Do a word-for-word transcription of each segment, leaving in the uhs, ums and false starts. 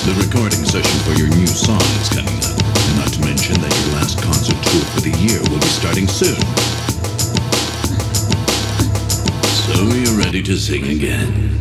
The recording session for your new song is coming up. And not to mention that your last concert tour for the year will be starting soon. So you're ready to sing again.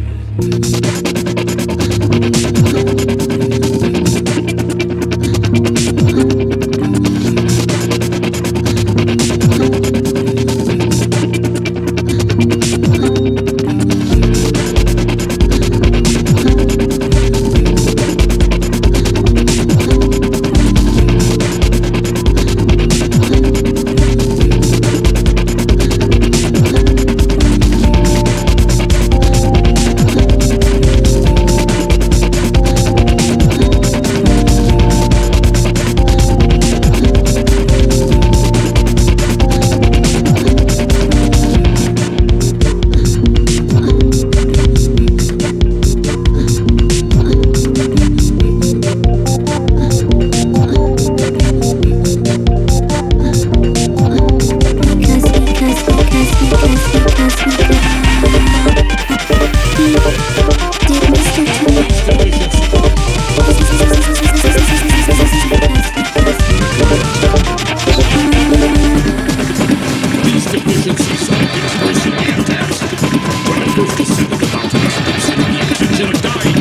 Deficiencies are universally attacked. When I first descended the mountains, the oxygen died.